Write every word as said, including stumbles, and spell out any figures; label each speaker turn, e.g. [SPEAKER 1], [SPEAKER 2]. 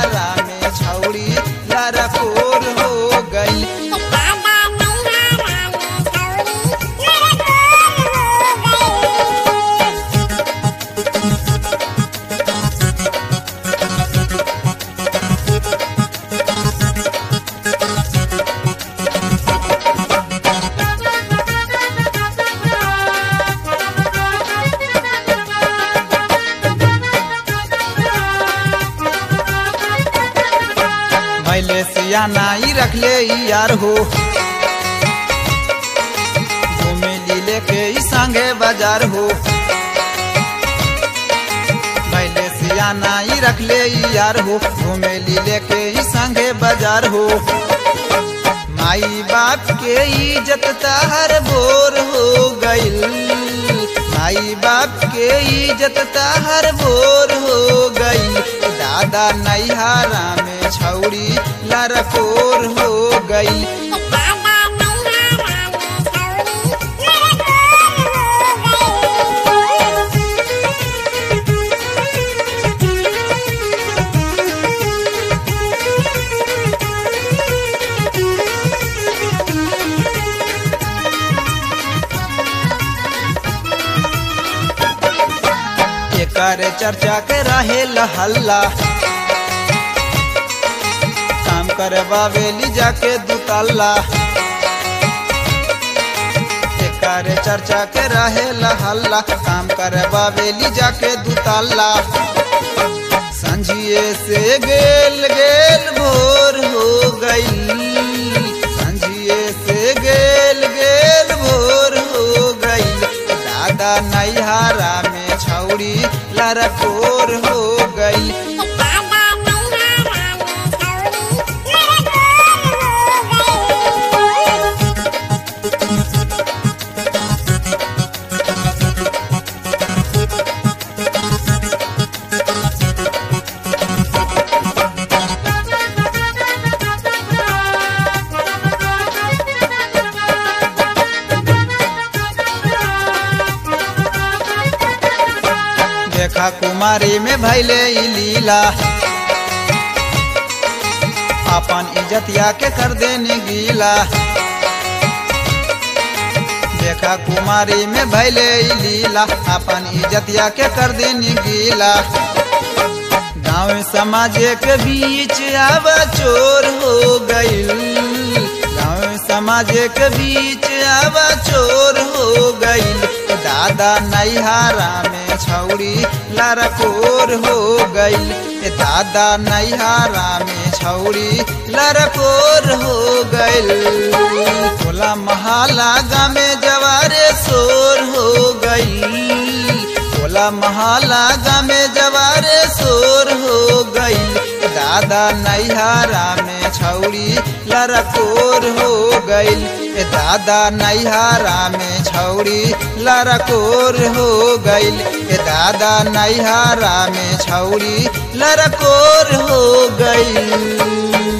[SPEAKER 1] नैहारा में छौड़ी लड़कोर हो गई। भैले सियाना ही रख ले यार हो, घूमे लीले के ही संगे बाजार हो। भैले सियाना ही रख ले यार हो, घूमे लीले के ही संगे बाजार हो। माई बाप के इज्जत ताहर बोर हो गईल, माई बाप के इज्जत ताहर बोर हो गईल। दादा नैहारा में छौड़ी लड़कोर हो गई। एकर चर्चा के रहे हल्ला, काम करे बावेली जाके दुतल्ला। एकर चर्चा के रहे हल्ला, काम करे बावेली जाके दुतल्ला। संझिए से गेल गेल भोर हो गई, संझिए से गेल गेल भोर हो गई। दादा नैहारा में छौड़ी लड़कोर हो गई। देखा कुमारी में भैले लीला, अपन इज्जतिया के कर देने गीला। देखा कुमारी में भैले लीला, अपन इज्जतिया के कर देने गीला। गाँव समाज के बीच अब चोर हो गईल, गाँव समाज के बीच अब चोर हो गईल। दादा नैहारा में छौड़ी लड़कोर हो गई। दादा नैहारा में छौड़ी लड़कोर हो गई। होला महला गामे जवारे शोर हो गई, होला महला गामे जवारे शोर हो गई। दादा नैहारा में छौड़ी लड़कोर हो गई। दादा नैहारा में छौड़ी लड़कोर हो गई। दादा नैहारा में छौड़ी लड़कोर हो गई।